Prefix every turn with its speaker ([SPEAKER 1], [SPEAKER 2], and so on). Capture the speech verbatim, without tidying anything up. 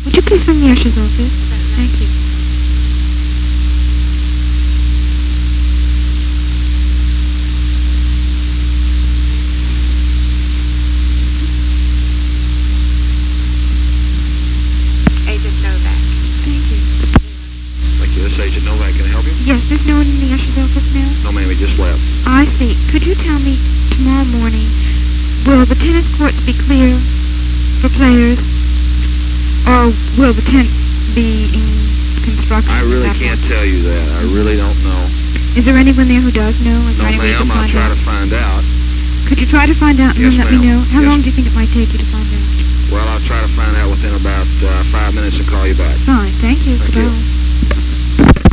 [SPEAKER 1] would you please ring the usher's office? Thank you.
[SPEAKER 2] Agent Novak.
[SPEAKER 1] Thank you.
[SPEAKER 3] Thank you. This is Agent Novak. Can I help you?
[SPEAKER 1] Yes, there's no one in the usher's office now?
[SPEAKER 3] No, ma'am. He just left.
[SPEAKER 1] I see. Could you tell me tomorrow morning, will the tennis courts be clear for players, or will the tent be in construction?
[SPEAKER 3] I really can't tell you that. I really don't know.
[SPEAKER 1] Is there anyone there who does know? Is
[SPEAKER 3] No,
[SPEAKER 1] there any way you
[SPEAKER 3] ma'am.
[SPEAKER 1] can
[SPEAKER 3] I'll
[SPEAKER 1] find
[SPEAKER 3] try
[SPEAKER 1] out?
[SPEAKER 3] to find out.
[SPEAKER 1] Could you try to find out and
[SPEAKER 3] Yes,
[SPEAKER 1] then let me
[SPEAKER 3] ma'am.
[SPEAKER 1] know? How
[SPEAKER 3] Yes.
[SPEAKER 1] long do you think it might take you to find out?
[SPEAKER 3] Well, I'll try to find out within about uh, five minutes and call you back.
[SPEAKER 1] Fine, thank you.
[SPEAKER 3] Thank you.
[SPEAKER 1] Goodbye.